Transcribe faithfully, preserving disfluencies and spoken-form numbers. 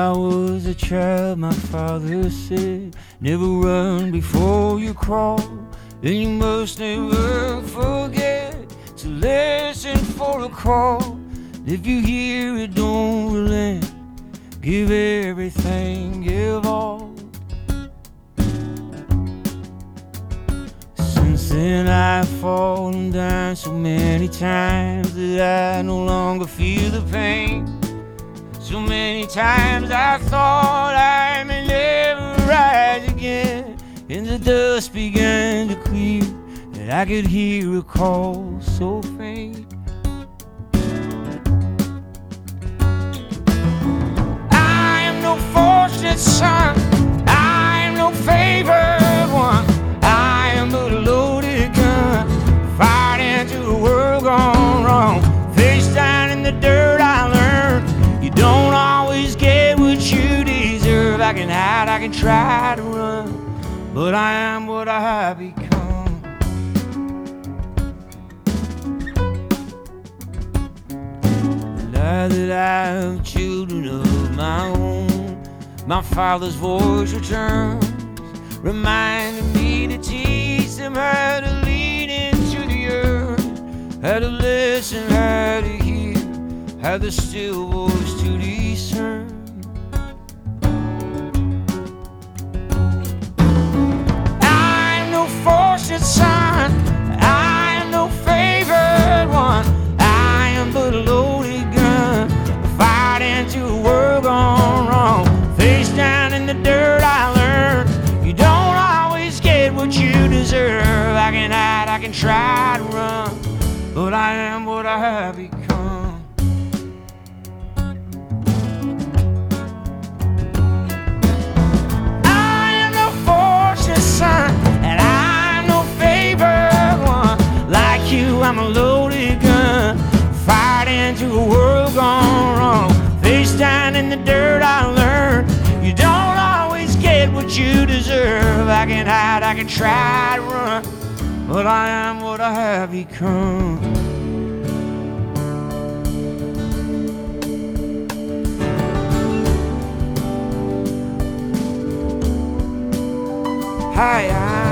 I was a child, my father said, never run before you crawl, and you must never forget to listen for a call. If you hear it, don't relent, give everything, give all. Since then I've fallen down so many times that I no longer feel the pain. So many times I thought I may never rise again, and the dust began to clear, and I could hear a call so faint. I am no fortunate son, I am no favored one, I am but a loaded gun, fired into a world gone wrong. Face down in the dirt I learned, you don't always get what you deserve. I can hide, I can try to run, but I am what I have become. Now that I have children of my own, my father's voice returns, reminding me to teach them how to lean into the earth, how to listen, how to hear, how the still voice to discern. I'm no fortunate son, I am no favored one, I am but a loaded gun, fired into a world gone wrong. Face down in the dirt I learned, you don't always get what you deserve. I can hide, I can try to run, but I am what I have become. Son, and I'm no favored one. Like you, I'm a loaded gun, fired into a world gone wrong. Face down in the dirt I learned, you don't always get what you deserve. I can hide, I can try to run, but I am what I have become. Hi, I